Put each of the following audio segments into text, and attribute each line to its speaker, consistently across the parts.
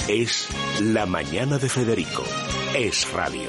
Speaker 1: Es La Mañana de Federico. Es radio.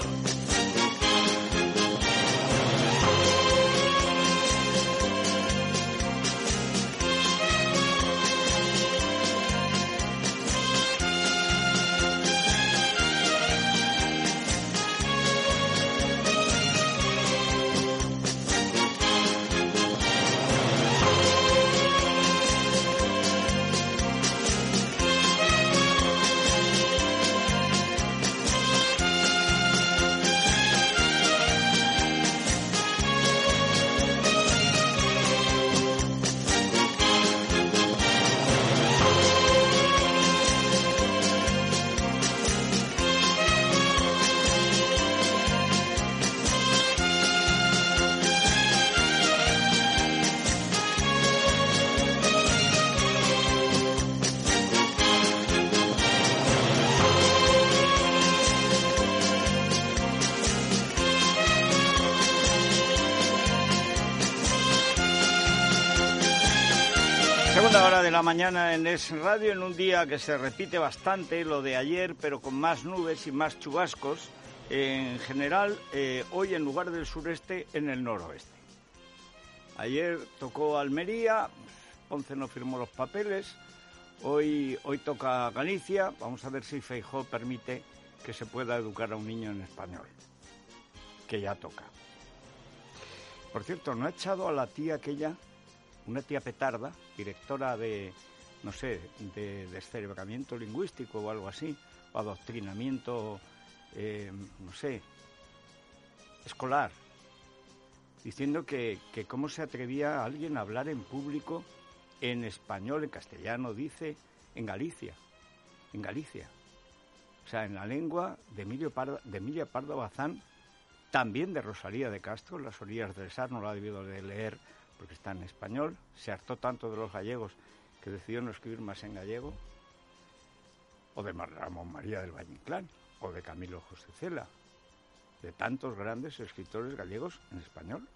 Speaker 2: Segunda hora de la mañana en Es Radio, en un día que se repite bastante lo de ayer, pero con más nubes y más chubascos. En general, hoy en lugar del sureste, en el noroeste. Ayer tocó Almería, Ponce no firmó los papeles, hoy toca Galicia. Vamos a ver si Feijóo permite que se pueda educar a un niño en español, que ya toca. Por cierto, ¿no ha echado a la tía aquella, una tía petarda, directora de, no sé, de descerebramiento lingüístico o algo así, o adoctrinamiento, no sé, escolar, diciendo que cómo se atrevía alguien a hablar en público en español, en castellano, dice, en Galicia, o sea, en la lengua de Emilia Pardo Bazán, también de Rosalía de Castro, Las orillas del Sar, no la ha debido de leer porque está en español, se hartó tanto de los gallegos que decidió no escribir más en gallego, o de Ramón María del Valle Inclán, o de Camilo José Cela, de tantos grandes escritores gallegos en español.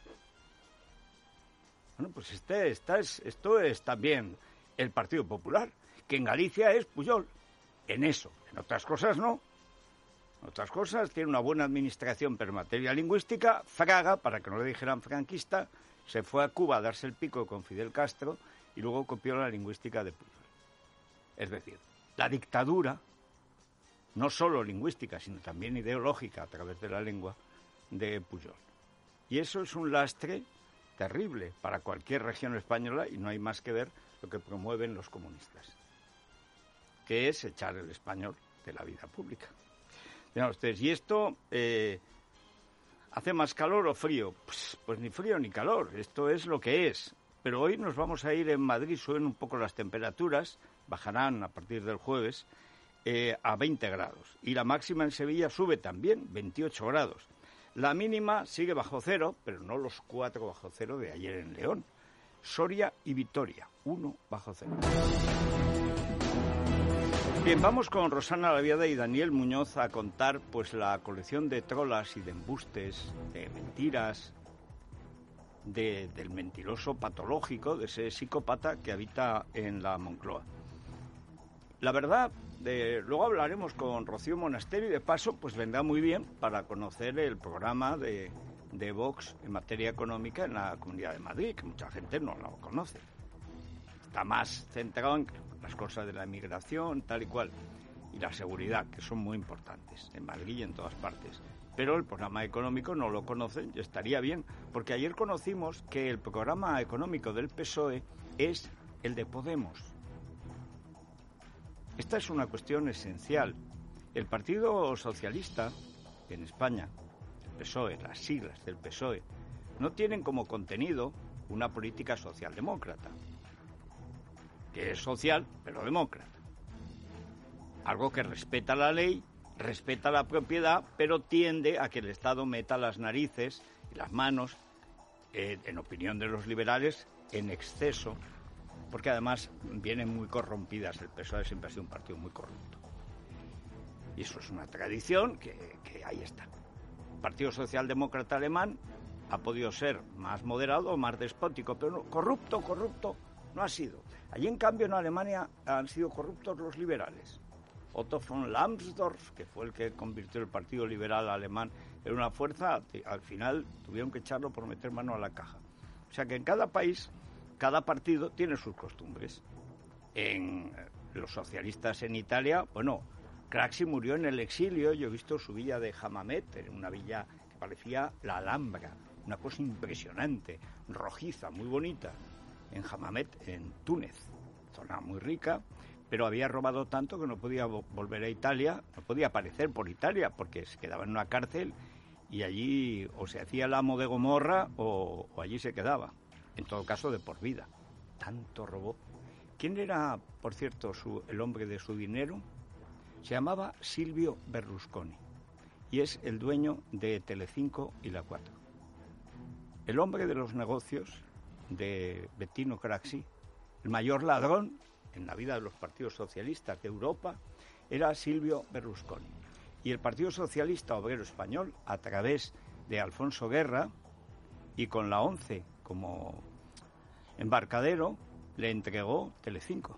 Speaker 2: Bueno, pues esto es también el Partido Popular, que en Galicia es Pujol, en eso, en otras cosas no. En otras cosas tiene una buena administración, pero en materia lingüística, Fraga, para que no le dijeran franquista, se fue a Cuba a darse el pico con Fidel Castro y luego copió la lingüística de Pujol. Es decir, la dictadura, no solo lingüística, sino también ideológica a través de la lengua de Pujol. Y eso es un lastre terrible para cualquier región española y no hay más que ver lo que promueven los comunistas, que es echar el español de la vida pública. Vean ustedes, ¿y esto hace más calor o frío? Pues ni frío ni calor, esto es lo que es. Pero hoy nos vamos a ir en Madrid, suben un poco las temperaturas, bajarán a partir del jueves a 20 grados. Y la máxima en Sevilla sube también, 28 grados. La mínima sigue bajo cero, pero no los 4 bajo cero de ayer en León. Soria y Vitoria, 1 bajo cero. Bien, vamos con Rosana Laviada y Daniel Muñoz a contar pues la colección de trolas y de embustes, de mentiras, del mentiroso patológico, de ese psicópata que habita en la Moncloa. La verdad, luego hablaremos con Rocío Monasterio y de paso pues vendrá muy bien para conocer el programa de Vox en materia económica en la Comunidad de Madrid, que mucha gente no lo conoce. Está más centrado en las cosas de la inmigración, tal y cual, y la seguridad, que son muy importantes en Madrid y en todas partes. Pero el programa económico no lo conocen y estaría bien, porque ayer conocimos que el programa económico del PSOE es el de Podemos. Esta es una cuestión esencial. El Partido Socialista en España, el PSOE, las siglas del PSOE, no tienen como contenido una política socialdemócrata, que es social, pero demócrata. Algo que respeta la ley, respeta la propiedad, pero tiende a que el Estado meta las narices y las manos, en opinión de los liberales, en exceso, porque además vienen muy corrompidas. El PSOE siempre ha sido un partido muy corrupto. Y eso es una tradición que ahí está. El Partido Socialdemócrata alemán ha podido ser más moderado o más despótico, pero no, corrupto no ha sido. Allí, en cambio, en Alemania han sido corruptos los liberales. Otto von Lambsdorff, que fue el que convirtió el Partido Liberal Alemán en una fuerza, al final tuvieron que echarlo por meter mano a la caja. O sea que en cada país, cada partido tiene sus costumbres. En los socialistas en Italia, bueno, Craxi murió en el exilio. Yo he visto su villa de Hammamet, en una villa que parecía la Alhambra, una cosa impresionante, rojiza, muy bonita, en Hammamet, en Túnez, zona muy rica, pero había robado tanto que no podía volver a Italia, no podía aparecer por Italia, porque se quedaba en una cárcel y allí o se hacía el amo de Gomorra o allí se quedaba, en todo caso de por vida. Tanto robó. ¿Quién era, por cierto, el hombre de su dinero? Se llamaba Silvio Berlusconi y es el dueño de Telecinco y La 4. El hombre de los negocios de Bettino Craxi, el mayor ladrón en la vida de los partidos socialistas de Europa, era Silvio Berlusconi. Y el Partido Socialista Obrero Español, a través de Alfonso Guerra y con la ONCE como embarcadero, le entregó Telecinco.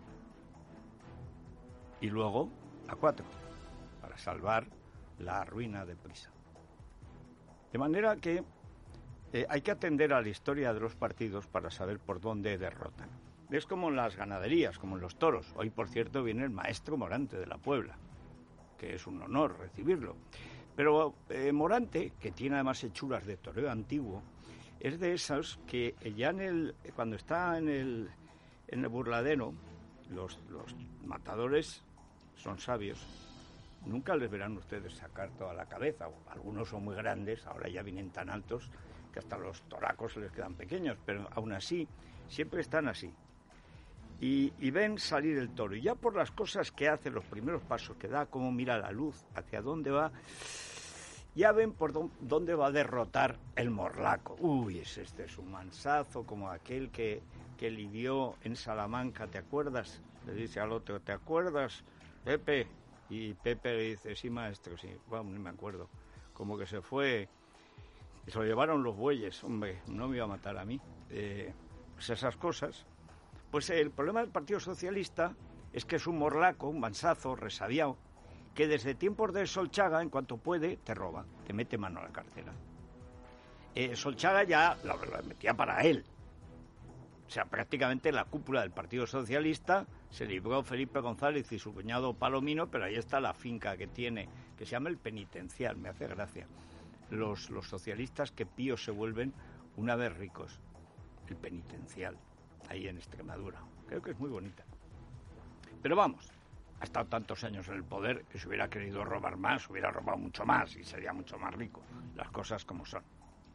Speaker 2: Y luego La 4, para salvar la ruina de Prisa. De manera que hay que atender a la historia de los partidos para saber por dónde derrotan. Es como en las ganaderías, como en los toros. Hoy, por cierto, viene el maestro Morante de la Puebla, que es un honor recibirlo. Pero Morante, que tiene además hechuras de toreo antiguo, es de esos que ya cuando está en el burladero, los matadores son sabios. Nunca les verán ustedes sacar toda la cabeza. Algunos son muy grandes, ahora ya vienen tan altos que hasta los toracos se les quedan pequeños, pero aún así siempre están así. Y ven salir el toro. Y ya por las cosas que hace, los primeros pasos que da, cómo mira la luz, hacia dónde va, ya ven por dónde va a derrotar el morlaco. Uy, este es un mansazo, como aquel que lidió en Salamanca, ¿te acuerdas? Le dice al otro, ¿te acuerdas, Pepe? Y Pepe le dice, sí, maestro, sí. Bueno, no me acuerdo. Como que se fue, se lo llevaron los bueyes, hombre, no me iba a matar a mí. Pues esas cosas. Pues el problema del Partido Socialista es que es un morlaco, un mansazo, resabiado, que desde tiempos de Solchaga, en cuanto puede, te roba, te mete mano a la cartera. Solchaga ya lo metía para él. O sea, prácticamente la cúpula del Partido Socialista se libró Felipe González y su cuñado Palomino, pero ahí está la finca que tiene, que se llama El Penitencial, me hace gracia. Los socialistas que píos se vuelven una vez ricos. El Penitencial, ahí en Extremadura. Creo que es muy bonita. Pero vamos, ha estado tantos años en el poder que si hubiera querido robar más, hubiera robado mucho más y sería mucho más rico. Las cosas como son.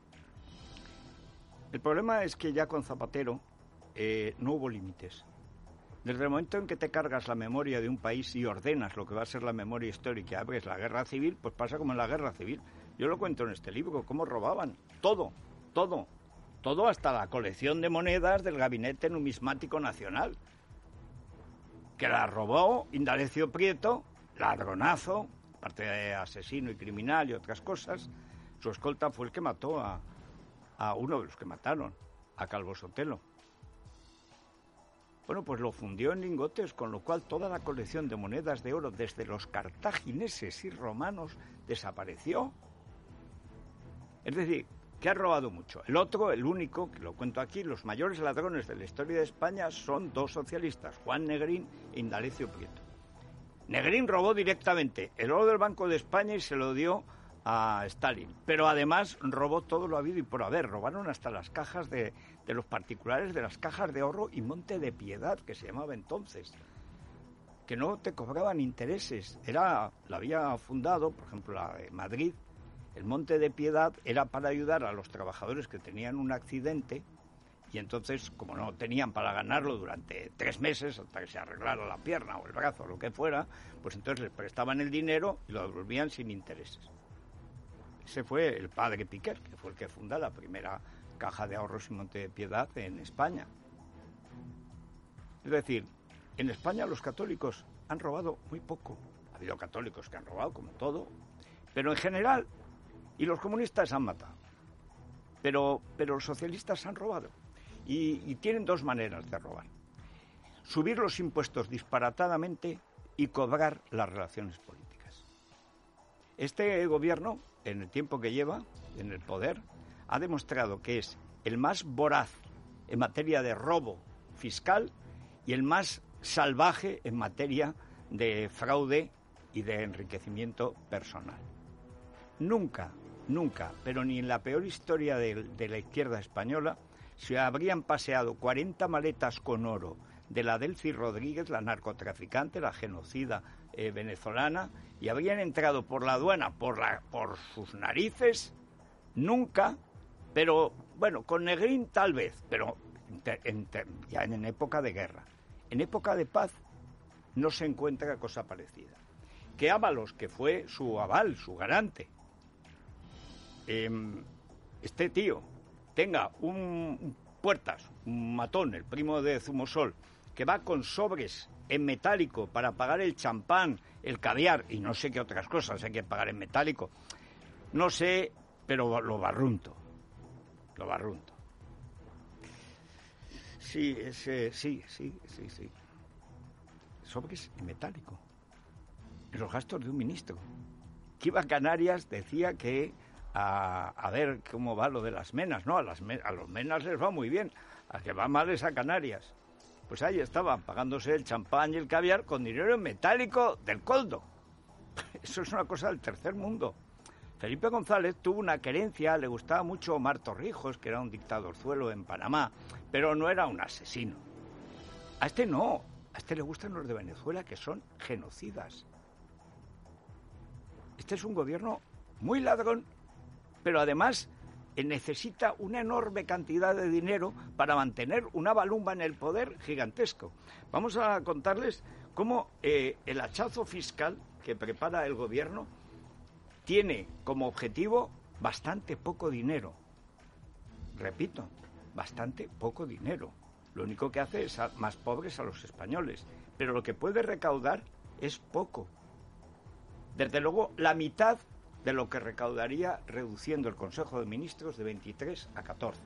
Speaker 2: El problema es que ya con Zapatero no hubo límites. Desde el momento en que te cargas la memoria de un país y ordenas lo que va a ser la memoria histórica y abres la guerra civil, pues pasa como en la guerra civil. Yo lo cuento en este libro, cómo robaban todo hasta la colección de monedas del Gabinete Numismático Nacional, que la robó Indalecio Prieto, ladronazo, aparte de asesino y criminal y otras cosas. Su escolta fue el que mató a uno de los que mataron, a Calvo Sotelo. Bueno, pues lo fundió en lingotes, con lo cual toda la colección de monedas de oro, desde los cartagineses y romanos, desapareció. Es decir, que ha robado mucho. El otro, el único, que lo cuento aquí, los mayores ladrones de la historia de España son dos socialistas, Juan Negrín e Indalecio Prieto. Negrín robó directamente el oro del Banco de España y se lo dio a Stalin, pero además robó todo lo habido y por haber. Robaron hasta las cajas de los particulares, de las cajas de ahorro y Monte de Piedad, que se llamaba entonces, que no te cobraban intereses. La había fundado, por ejemplo, la de Madrid. El Monte de Piedad era para ayudar a los trabajadores que tenían un accidente y entonces, como no tenían para ganarlo durante 3 meses, hasta que se arreglara la pierna o el brazo o lo que fuera, pues entonces les prestaban el dinero y lo devolvían sin intereses. Ese fue el padre Piquer, que fue el que funda la primera caja de ahorros y Monte de Piedad en España. Es decir, en España los católicos han robado muy poco. Ha habido católicos que han robado, como todo, pero en general, y los comunistas han matado. Pero los socialistas han robado. Y tienen dos maneras de robar. Subir los impuestos disparatadamente y cobrar las relaciones políticas. Este gobierno, en el tiempo que lleva en el poder, ha demostrado que es el más voraz en materia de robo fiscal y el más salvaje en materia de fraude y de enriquecimiento personal. Nunca, pero ni en la peor historia de la izquierda española se habrían paseado 40 maletas con oro de la Delcy Rodríguez, la narcotraficante, la genocida venezolana, y habrían entrado por la aduana por sus narices, nunca, pero bueno, con Negrín tal vez, pero ya en época de guerra. En época de paz no se encuentra cosa parecida. Que Ábalos, que fue su aval, su garante, este tío tenga un Puertas, un matón, el primo de Zumosol, que va con sobres en metálico para pagar el champán, el caviar y no sé qué otras cosas hay que pagar en metálico. No sé, pero lo barrunto. Sí. Sobres en metálico. En los gastos de un ministro. Que iba a Canarias, decía que a ver cómo va lo de las menas, ¿no? A los menas les va muy bien, a que va mal es a Canarias. Pues ahí estaban, pagándose el champán y el caviar con dinero en metálico del coldo. Eso es una cosa del tercer mundo. Felipe González tuvo una querencia, le gustaba mucho Omar Torrijos, que era un dictadorzuelo en Panamá, pero no era un asesino. A este no, a este le gustan los de Venezuela, que son genocidas. Este es un gobierno muy ladrón, pero además necesita una enorme cantidad de dinero para mantener una balumba en el poder gigantesco. Vamos a contarles cómo el hachazo fiscal que prepara el gobierno tiene como objetivo bastante poco dinero. Repito, bastante poco dinero. Lo único que hace es más pobres a los españoles, pero lo que puede recaudar es poco. Desde luego, la mitad de lo que recaudaría reduciendo el Consejo de Ministros de 23 a 14.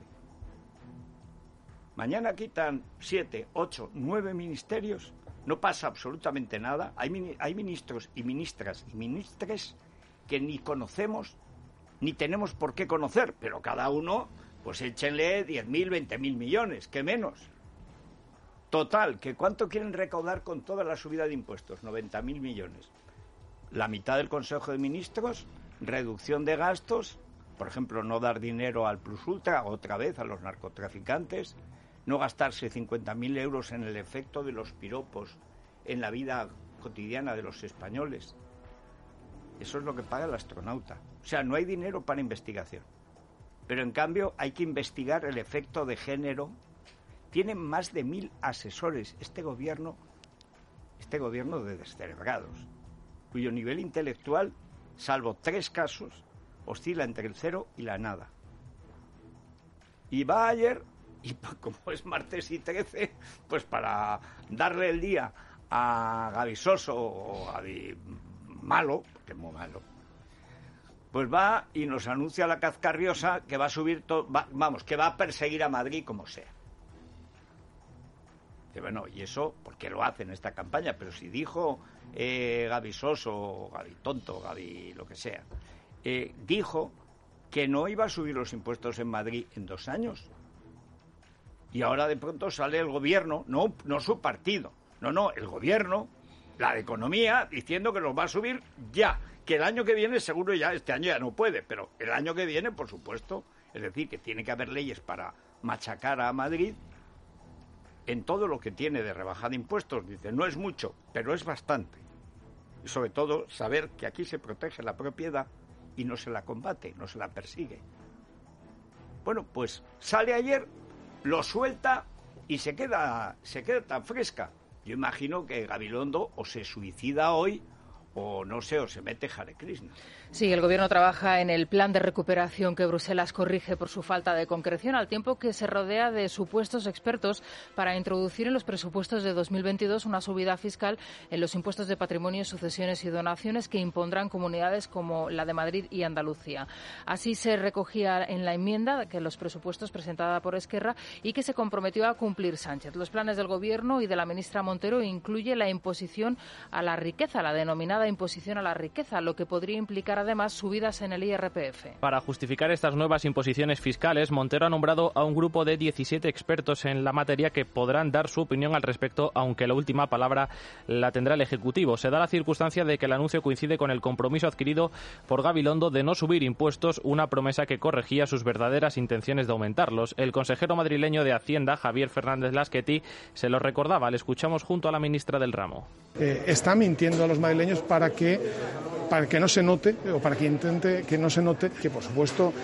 Speaker 2: Mañana quitan 7, 8, 9 ministerios, no pasa absolutamente nada. Hay ministros y ministras y ministres que ni conocemos, ni tenemos por qué conocer, pero cada uno, pues échenle 10.000, 20.000 millones, ¿qué menos? Total, ¿que cuánto quieren recaudar con toda la subida de impuestos? 90.000 millones. La mitad del Consejo de Ministros, reducción de gastos, por ejemplo, no dar dinero al Plus Ultra, otra vez a los narcotraficantes, no gastarse 50.000 euros en el efecto de los piropos en la vida cotidiana de los españoles. Eso es lo que paga el astronauta. O sea, no hay dinero para investigación. Pero en cambio hay que investigar el efecto de género. Tienen más de 1.000 asesores este gobierno de descerebrados, cuyo nivel intelectual, salvo 3 casos, oscila entre el 0 y la nada. Y va ayer, y como es martes y 13, pues para darle el día a Gaby Soso o a Gaby Malo, porque es muy malo, pues va y nos anuncia la Cazcarriosa que va a subir, que va a perseguir a Madrid como sea. Que bueno, y eso, ¿por qué lo hace en esta campaña? Pero si dijo Gaby Soso, Gaby Tonto, Gaby lo que sea, dijo que no iba a subir los impuestos en Madrid en 2 años. Y ahora de pronto sale el gobierno, no su partido, el gobierno, la de Economía, diciendo que los va a subir ya, que el año que viene seguro ya, este año ya no puede, pero el año que viene, por supuesto, es decir, que tiene que haber leyes para machacar a Madrid en todo lo que tiene de rebaja de impuestos. Dice, no es mucho, pero es bastante. Y sobre todo, saber que aquí se protege la propiedad y no se la combate, no se la persigue. Bueno, pues sale ayer, lo suelta y se queda tan fresca. Yo imagino que Gabilondo o se suicida hoy o no sé, o se mete Hare Krishna.
Speaker 3: Sí, el Gobierno trabaja en el plan de recuperación que Bruselas corrige por su falta de concreción, al tiempo que se rodea de supuestos expertos para introducir en los presupuestos de 2022 una subida fiscal en los impuestos de patrimonio, sucesiones y donaciones que impondrán comunidades como la de Madrid y Andalucía. Así se recogía en la enmienda que los presupuestos presentada por Esquerra y que se comprometió a cumplir Sánchez. Los planes del Gobierno y de la ministra Montero incluye la imposición a la riqueza, la denominada imposición a la riqueza, lo que podría implicar además subidas en el IRPF.
Speaker 4: Para justificar estas nuevas imposiciones fiscales, Montero ha nombrado a un grupo de 17 expertos en la materia que podrán dar su opinión al respecto, aunque la última palabra la tendrá el Ejecutivo. Se da la circunstancia de que el anuncio coincide con el compromiso adquirido por Gabilondo de no subir impuestos, una promesa que corregía sus verdaderas intenciones de aumentarlos. El consejero madrileño de Hacienda, Javier Fernández Lasqueti, se lo recordaba. Le escuchamos junto a la ministra del ramo.
Speaker 5: Está mintiendo a los madrileños para que no se note, o para que intente que no se note, que por supuesto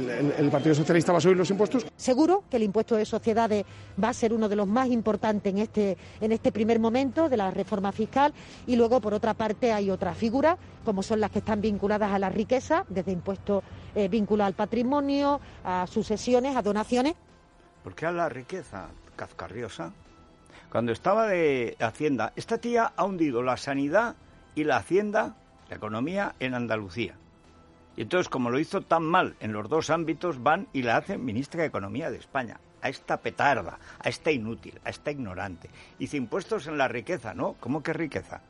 Speaker 5: el Partido Socialista va a subir los impuestos.
Speaker 6: Seguro que el impuesto de sociedades va a ser uno de los más importantes en este primer momento de la reforma fiscal, y luego por otra parte hay otras figuras como son las que están vinculadas a la riqueza, desde impuestos vinculados al patrimonio, a sucesiones, a donaciones.
Speaker 2: ¿Por qué a la riqueza? Cazcarriosa. Cuando estaba de Hacienda, esta tía ha hundido la sanidad y la Hacienda, la economía, en Andalucía. Y entonces, como lo hizo tan mal en los dos ámbitos, van y la hacen ministra de Economía de España. A esta petarda, a esta inútil, a esta ignorante. Dice impuestos en la riqueza, ¿no? ¿Cómo que riqueza?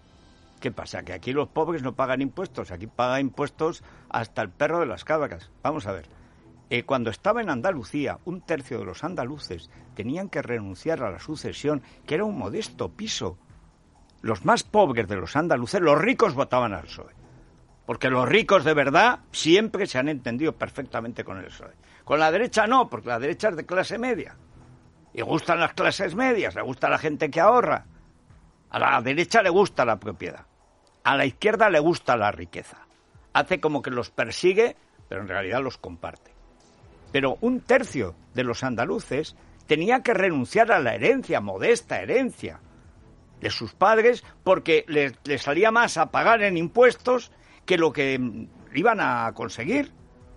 Speaker 2: ¿Qué pasa? ¿Que aquí los pobres no pagan impuestos? Aquí paga impuestos hasta el perro de las cabras. Vamos a ver. Cuando estaba en Andalucía, 1/3 de los andaluces tenían que renunciar a la sucesión, que era un modesto piso. Los más pobres de los andaluces, los ricos votaban al PSOE. Porque los ricos de verdad siempre se han entendido perfectamente con el PSOE. Con la derecha no, porque la derecha es de clase media. Y gustan las clases medias, le gusta la gente que ahorra. A la derecha le gusta la propiedad. A la izquierda le gusta la riqueza. Hace como que los persigue, pero en realidad los comparte. Pero 1/3 de los andaluces tenía que renunciar a la herencia, modesta herencia, de sus padres, porque les salía más a pagar en impuestos que lo que iban a conseguir.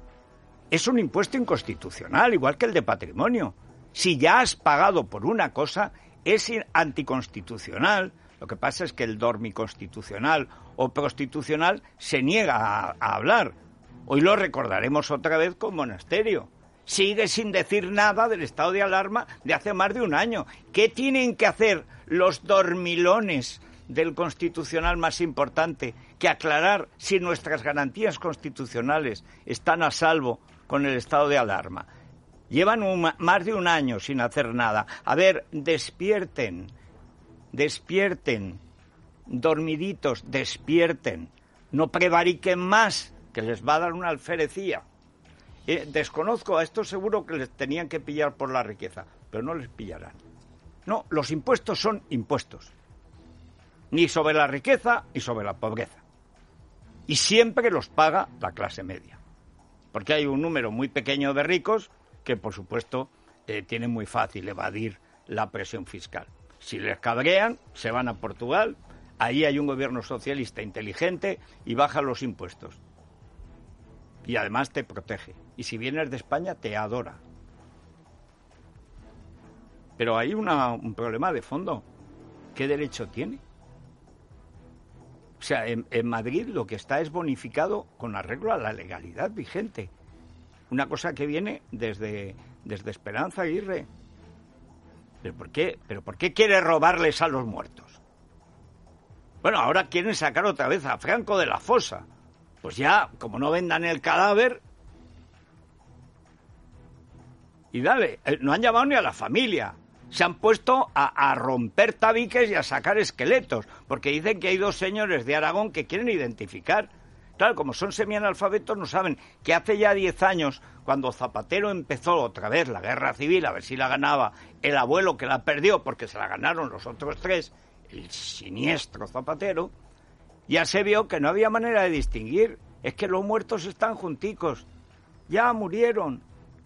Speaker 2: Es un impuesto inconstitucional, igual que el de patrimonio. Si ya has pagado por una cosa, es anticonstitucional. Lo que pasa es que el dormiconstitucional o prostitucional se niega a hablar. Hoy lo recordaremos otra vez con Monasterio. Sigue sin decir nada del estado de alarma de hace más de un año. ¿Qué tienen que hacer los dormilones del Constitucional más importante que aclarar si nuestras garantías constitucionales están a salvo con el estado de alarma? Llevan más de un año sin hacer nada. A ver, despierten, dormiditos, despierten. No prevariquen más, que les va a dar una alferecía. Desconozco, a estos seguro que les tenían que pillar por la riqueza, pero no les pillarán. No, los impuestos son impuestos. Ni sobre la riqueza ni sobre la pobreza. Y siempre los paga la clase media. Porque hay un número muy pequeño de ricos que, por supuesto, tienen muy fácil evadir la presión fiscal. Si les cabrean, se van a Portugal, ahí hay un gobierno socialista inteligente y baja los impuestos. Y además te protege. Y si vienes de España, te adora. Pero hay un problema de fondo. ¿Qué derecho tiene? O sea, en Madrid lo que está es bonificado con arreglo a la legalidad vigente. Una cosa que viene desde Esperanza Aguirre. ¿Pero por qué quiere robarles a los muertos? Bueno, ahora quieren sacar otra vez a Franco de la fosa. Pues ya, como no vendan el cadáver... Y dale, no han llamado ni a la familia. Se han puesto a romper tabiques y a sacar esqueletos, porque dicen que hay 2 señores de Aragón que quieren identificar. Claro, como son semianalfabetos, no saben que hace ya 10 años, cuando Zapatero empezó otra vez la guerra civil, a ver si la ganaba el abuelo, que la perdió porque se la ganaron los otros 3, el siniestro Zapatero, ya se vio que no había manera de distinguir. Es que los muertos están junticos. Ya murieron.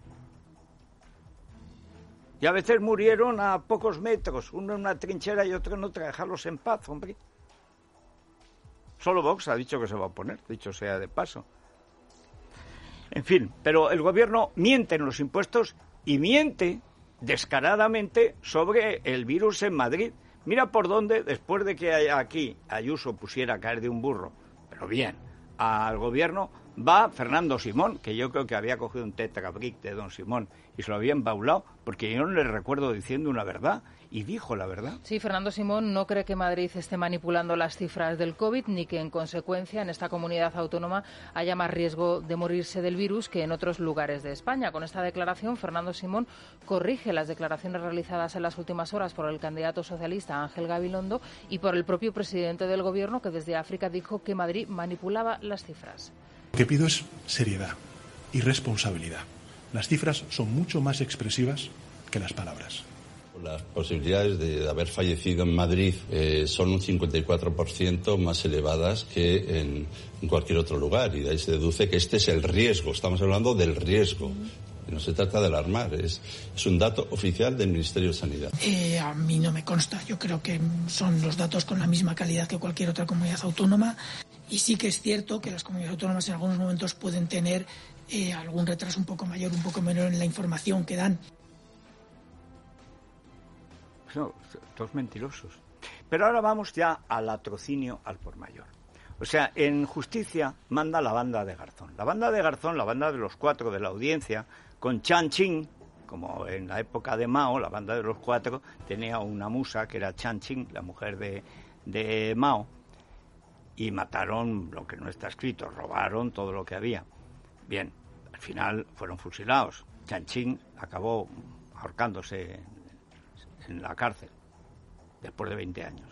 Speaker 2: Y a veces murieron a pocos metros, uno en una trinchera y otro en otra. Dejarlos en paz, hombre. Solo Vox ha dicho que se va a oponer, dicho sea de paso. En fin, pero el gobierno miente en los impuestos y miente descaradamente sobre el virus en Madrid. Mira por dónde, después de que aquí Ayuso pusiera a caer de un burro, pero bien, al gobierno va Fernando Simón, que yo creo que había cogido un tetrabric de don Simón y se lo había embaulado, porque yo no le recuerdo diciendo una verdad, y dijo la verdad.
Speaker 3: Sí, Fernando Simón no cree que Madrid esté manipulando las cifras del COVID, ni que en consecuencia en esta comunidad autónoma haya más riesgo de morirse del virus que en otros lugares de España. Con esta declaración, Fernando Simón corrige las declaraciones realizadas en las últimas horas por el candidato socialista Ángel Gabilondo y por el propio presidente del Gobierno, que desde África dijo que Madrid manipulaba las cifras.
Speaker 7: Lo que pido es seriedad y responsabilidad. Las cifras son mucho más expresivas que las palabras.
Speaker 8: Las posibilidades de haber fallecido en Madrid son un 54% más elevadas que en cualquier otro lugar, y de ahí se deduce que este es el riesgo. Estamos hablando del riesgo. No se trata de alarmar, es un dato oficial del Ministerio de Sanidad.
Speaker 9: A mí no me consta, yo creo que son los datos con la misma calidad que cualquier otra comunidad autónoma, y sí que es cierto que las comunidades autónomas en algunos momentos pueden tener algún retraso un poco mayor, un poco menor en la información que dan.
Speaker 2: No, todos mentirosos. Pero ahora vamos ya al latrocinio al por mayor. O sea, en justicia manda la banda de Garzón. La banda de Garzón, la banda de los cuatro de la audiencia, con Chan Chin, como en la época de Mao, la banda de los cuatro tenía una musa que era Chan Chin, la mujer de Mao, y mataron lo que no está escrito, robaron todo lo que había. Bien, al final fueron fusilados. Chan Chin acabó ahorcándose en la cárcel, después de 20 años.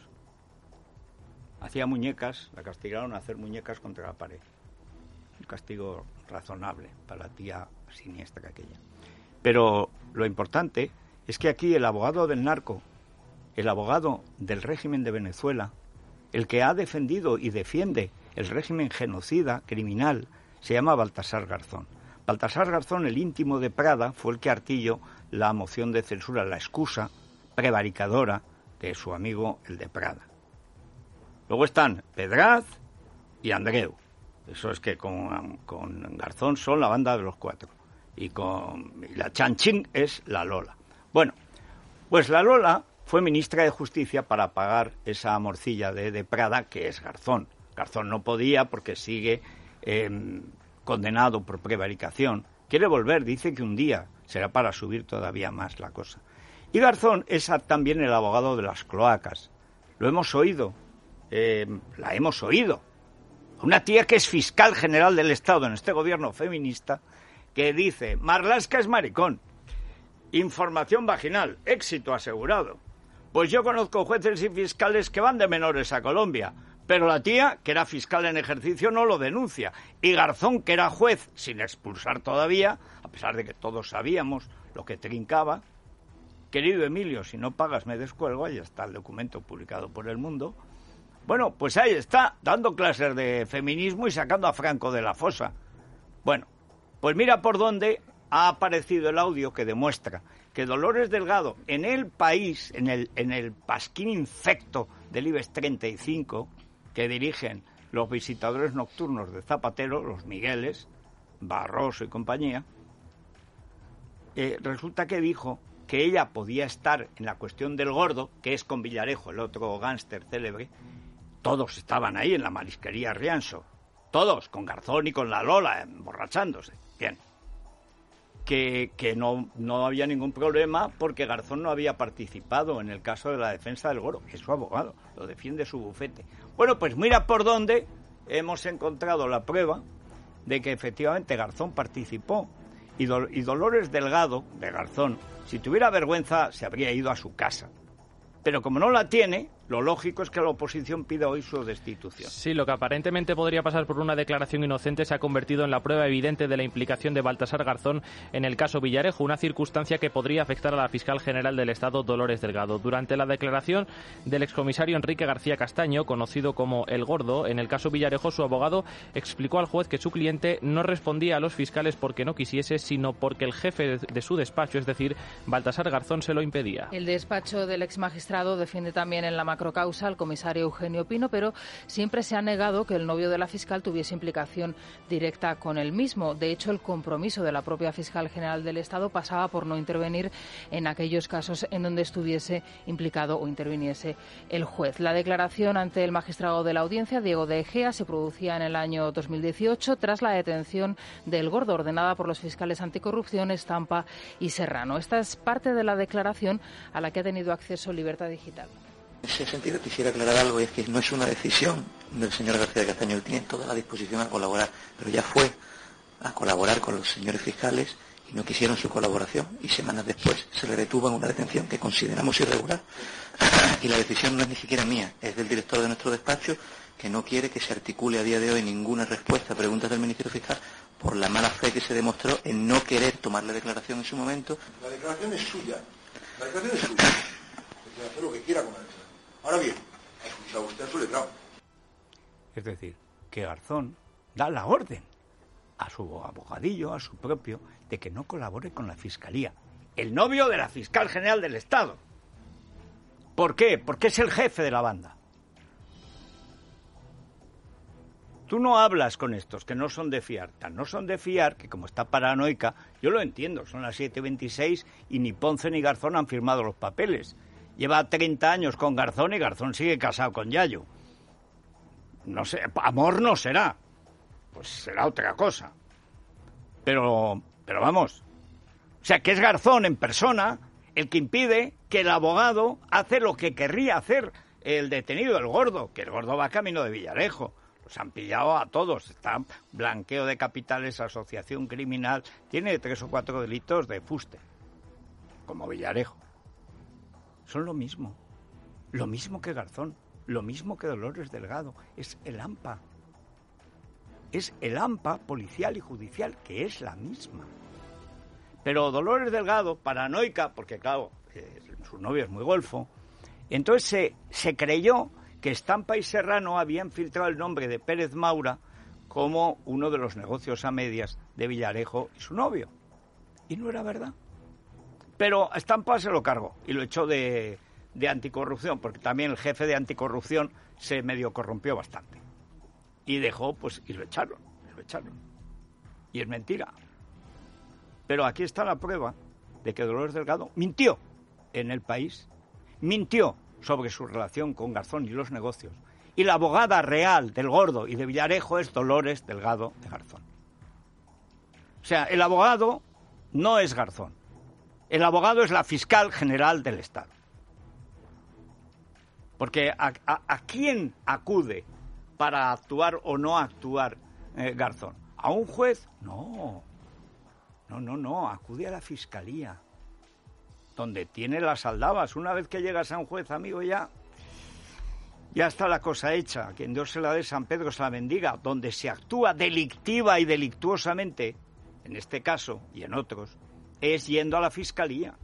Speaker 2: Hacía muñecas, la castigaron a hacer muñecas contra la pared. Un castigo razonable para la tía siniestra aquella. Pero lo importante es que aquí el abogado del narco, el abogado del régimen de Venezuela, el que ha defendido y defiende el régimen genocida, criminal, se llama Baltasar Garzón. Baltasar Garzón, el íntimo de Prada, fue el que artilló la moción de censura, la excusa prevaricadora de su amigo el de Prada. Luego están Pedraz y Andreu. Eso es que con Garzón son la banda de los cuatro. Y la Chan Chin es la Lola. Bueno, pues la Lola fue ministra de Justicia para pagar esa morcilla de Prada, que es Garzón. Garzón no podía porque sigue condenado por prevaricación. Quiere volver, dice que un día será para subir todavía más la cosa. Y Garzón es también el abogado de las cloacas. Lo hemos oído, la hemos oído. Una tía que es fiscal general del Estado en este gobierno feminista, que dice, Marlaska es maricón, información vaginal, éxito asegurado. Pues yo conozco jueces y fiscales que van de menores a Colombia, pero la tía, que era fiscal en ejercicio, no lo denuncia. Y Garzón, que era juez, sin expulsar todavía, a pesar de que todos sabíamos lo que trincaba, querido Emilio, si no pagas me descuelgo, ahí está el documento publicado por El Mundo. Bueno, pues ahí está, dando clases de feminismo y sacando a Franco de la fosa. Bueno, pues mira por dónde ha aparecido el audio que demuestra que Dolores Delgado, en El País, en el pasquín infecto del IBEX 35, que dirigen los visitadores nocturnos de Zapatero, los Migueles, Barroso y compañía, resulta que dijo que ella podía estar en la cuestión del gordo, que es con Villarejo, el otro gángster célebre. Todos estaban ahí en la marisquería Rianso, todos, con Garzón y con la Lola, emborrachándose. Bien, que no había ningún problema porque Garzón no había participado en el caso de la defensa del gordo, es su abogado, lo defiende su bufete. Bueno, pues mira por dónde hemos encontrado la prueba de que efectivamente Garzón participó. Y Dolores Delgado, de Garzón, si tuviera vergüenza, se habría ido a su casa. Pero como no la tiene, lo lógico es que la oposición pida hoy su destitución.
Speaker 4: Sí, lo que aparentemente podría pasar por una declaración inocente se ha convertido en la prueba evidente de la implicación de Baltasar Garzón en el caso Villarejo, una circunstancia que podría afectar a la fiscal general del Estado, Dolores Delgado. Durante la declaración del excomisario Enrique García Castaño, conocido como El Gordo, en el caso Villarejo, su abogado explicó al juez que su cliente no respondía a los fiscales porque no quisiese, sino porque el jefe de su despacho, es decir, Baltasar Garzón, se lo impedía.
Speaker 3: El despacho del exmagistrado defiende también en la macrocausa al comisario Eugenio Pino, pero siempre se ha negado que el novio de la fiscal tuviese implicación directa con el mismo. De hecho, el compromiso de la propia fiscal general del Estado pasaba por no intervenir en aquellos casos en donde estuviese implicado o interviniese el juez. La declaración ante el magistrado de la audiencia, Diego de Egea, se producía en el año 2018 tras la detención del Gordo, ordenada por los fiscales anticorrupción Estampa y Serrano. Esta es parte de la declaración a la que ha tenido acceso Libertad Digital.
Speaker 10: En ese sentido quisiera aclarar algo, y es que no es una decisión del señor García de Castaño. Él tiene toda la disposición a colaborar, pero ya fue a colaborar con los señores fiscales y no quisieron su colaboración, y semanas después se le detuvo en una detención que consideramos irregular. Y la decisión no es ni siquiera mía, es del director de nuestro despacho, que no quiere que se articule a día de hoy ninguna respuesta a preguntas del Ministerio Fiscal por la mala fe que se demostró en no querer tomarle declaración en su momento.
Speaker 11: La declaración es suya. La declaración es suya. Puede hacer lo que quiera con la declaración. Ahora bien, ha escuchado usted a su letrado.
Speaker 2: Es decir, que Garzón da la orden a su abogadillo, a su propio, de que no colabore con la Fiscalía. El novio de la fiscal general del Estado. ¿Por qué? Porque es el jefe de la banda. Tú no hablas con estos, que no son de fiar. Tan no son de fiar que, como está paranoica, yo lo entiendo, son las 7:26 y ni Ponce ni Garzón han firmado los papeles. Lleva 30 años con Garzón y Garzón sigue casado con Yayo. No sé, amor no será. Pues será otra cosa. Pero vamos. O sea, que es Garzón en persona el que impide que el abogado hace lo que querría hacer el detenido, el Gordo, que el Gordo va camino de Villarejo. Los han pillado a todos. Está blanqueo de capitales, asociación criminal. Tiene 3 o 4 delitos de fuste, como Villarejo. Son lo mismo que Garzón, lo mismo que Dolores Delgado. Es el AMPA. Es el AMPA policial y judicial, que es la misma. Pero Dolores Delgado, paranoica, porque claro, su novio es muy golfo, entonces se creyó que Estampa y Serrano habían filtrado el nombre de Pérez Maura como uno de los negocios a medias de Villarejo y su novio. Y no era verdad. Pero a Estampa se lo cargó y lo echó de anticorrupción, porque también el jefe de anticorrupción se medio corrompió bastante. Y dejó, y lo echaron. Y es mentira. Pero aquí está la prueba de que Dolores Delgado mintió en El País, mintió sobre su relación con Garzón y los negocios. Y la abogada real del Gordo y de Villarejo es Dolores Delgado de Garzón. O sea, el abogado no es Garzón. El abogado es la fiscal general del Estado. Porque ¿a quién acude para actuar o no actuar Garzón? ¿A un juez? No, acude a la Fiscalía, donde tiene las aldabas. Una vez que llegas a un juez, amigo, ya está la cosa hecha. A quien Dios se la dé, San Pedro se la bendiga. Donde se actúa delictiva y delictuosamente, en este caso y en otros, es yendo a la Fiscalía,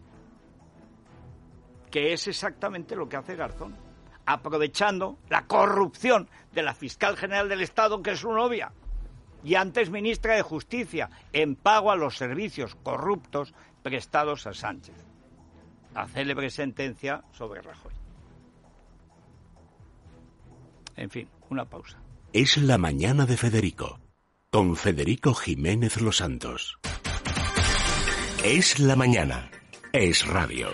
Speaker 2: que es exactamente lo que hace Garzón, aprovechando la corrupción de la fiscal general del Estado, que es su novia, y antes ministra de Justicia, en pago a los servicios corruptos prestados a Sánchez. La célebre sentencia sobre Rajoy. En fin, una pausa.
Speaker 1: Es la mañana de Federico, con Federico Jiménez Los Santos. Es la mañana, es radio.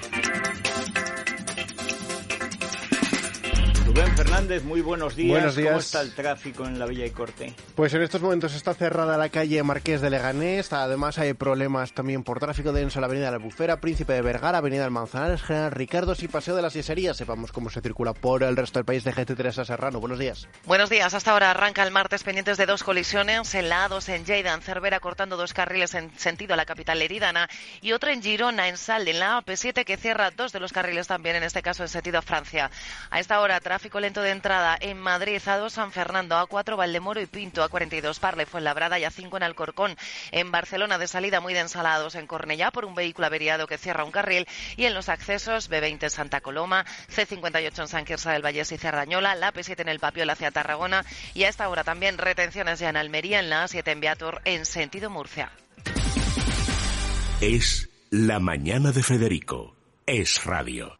Speaker 2: Rubén Fernández, muy buenos días.
Speaker 12: Buenos días.
Speaker 2: ¿Cómo está el tráfico en la Villa y Corte?
Speaker 12: Pues en estos momentos está cerrada la calle Marqués de Leganés. Además hay problemas también por tráfico denso en la avenida de la Albufera, Príncipe de Vergara, avenida del Manzanares, General Ricardos y Paseo de las Yeserías. Sepamos cómo se circula por el resto del país. De GT Teresa Serrano. Buenos días.
Speaker 13: Buenos días. Hasta ahora arranca el martes pendientes de 2 colisiones. En la A2 en Lleida, en Cervera, cortando 2 carriles en sentido a la capital leridana, y otra en Girona, en Salde, en la AP7, que cierra 2 de los carriles también, en este caso en sentido a Francia. A esta hora, tráfico lento de entrada en Madrid, A2 San Fernando, A4 Valdemoro y Pinto, A42 Parla y Fuenlabrada y A5 en Alcorcón. En Barcelona, de salida muy densa la A2 en Cornellá por un vehículo averiado que cierra un carril, y en los accesos B20 Santa Coloma, C58 en San Quirze del Vallés y Cerdañola, la P7 en el Papiol hacia Tarragona, y a esta hora también retenciones ya en Almería, en la A7 en Beator en sentido Murcia.
Speaker 1: Es la mañana de Federico, es radio.